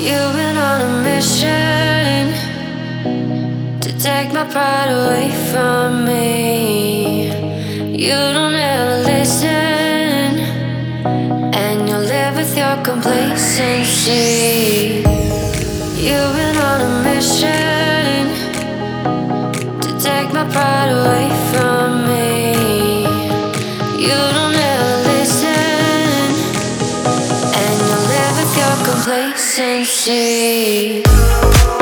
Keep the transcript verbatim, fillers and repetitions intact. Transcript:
You've been on a mission to take my pride away from me. You don't ever listen, and you live with your complacency. You've been on a mission to take my pride away from me. You don't ever listen, and you live with your complacency.